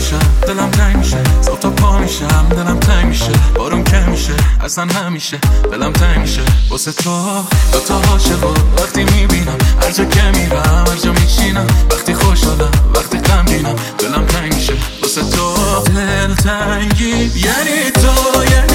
میشم دلم تنگ میشه، صبح تا پا میشم دلم تنگ میشه، بارون که میشه اصلا همیشه دلم تنگ میشه واسه تو. دوتا عاشقو وقتی میبینم، هر جا که میرم هر جا میشینم، وقتی خوشحالم وقتی غمگینم دلم تنگ میشه واسه تو. دل تنگی یعنی تو، یعنی